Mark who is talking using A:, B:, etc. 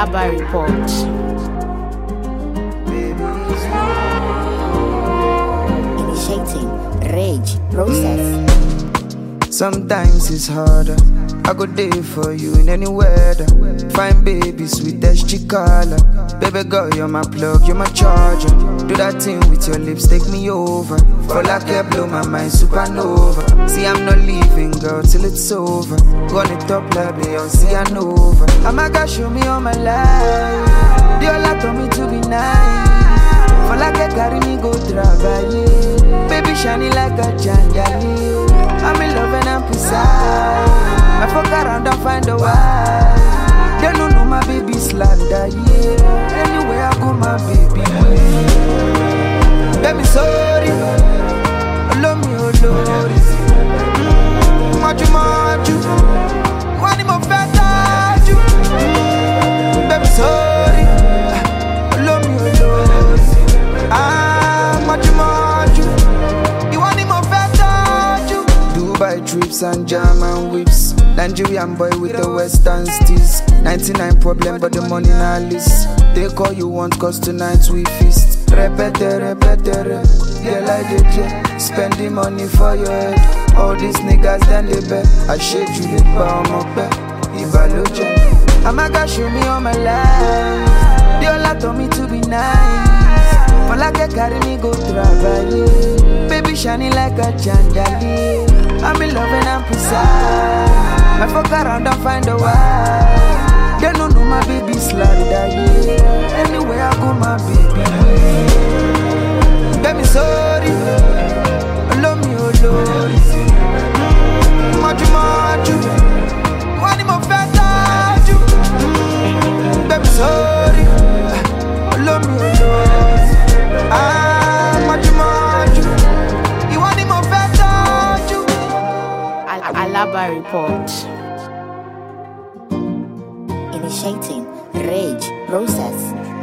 A: Alaba Report.
B: Initiating rage process.
C: Sometimes it's harder. I go there for you in any weather. Fine baby, sweet as chicala. Baby girl, you're my plug, you're my charger. Do that thing with your lips, take me over. For like a blow my mind, supernova. See, I'm not leaving, girl, till it's over. Run it up like Beyonce and over. I'ma gotta show me all my life. The all told me to be nice. For like a carry me go travailler. Baby shining like a jandali. I'm in love and I'm precise. I fuck around and find a wife. They don't know my baby slander, yeah. Anywhere I go, my baby will. Baby, sorry. Love me, oh Lord. Maju. One more better, you. Baby, sorry. Love me, oh Lord. Maju. You want more better, you. Dubai trips and German whips. Nigerian boy with the western steez. 99 problem but the money not list. They call you once cause tonight we feast. Repete. Yeah like DJ. Spend the money for your head. All these niggas then they bet. I shade you the power of bet. Ivaloja. I'ma gotta show me all my life. They all told me to be nice. For like a carry me go travailler. Baby shining like a jandali. I'm in love and I'm precise. I fuck around and find a wife. They don't know my baby slander, yeah. Anywhere I go, my baby will. Baby, sorry. Love me, oh Lord. Maju. One more better, you. Baby, sorry. Love me, oh Lord. Maju. You want more better, you.
A: Alaba Report.
B: Initiating rage process.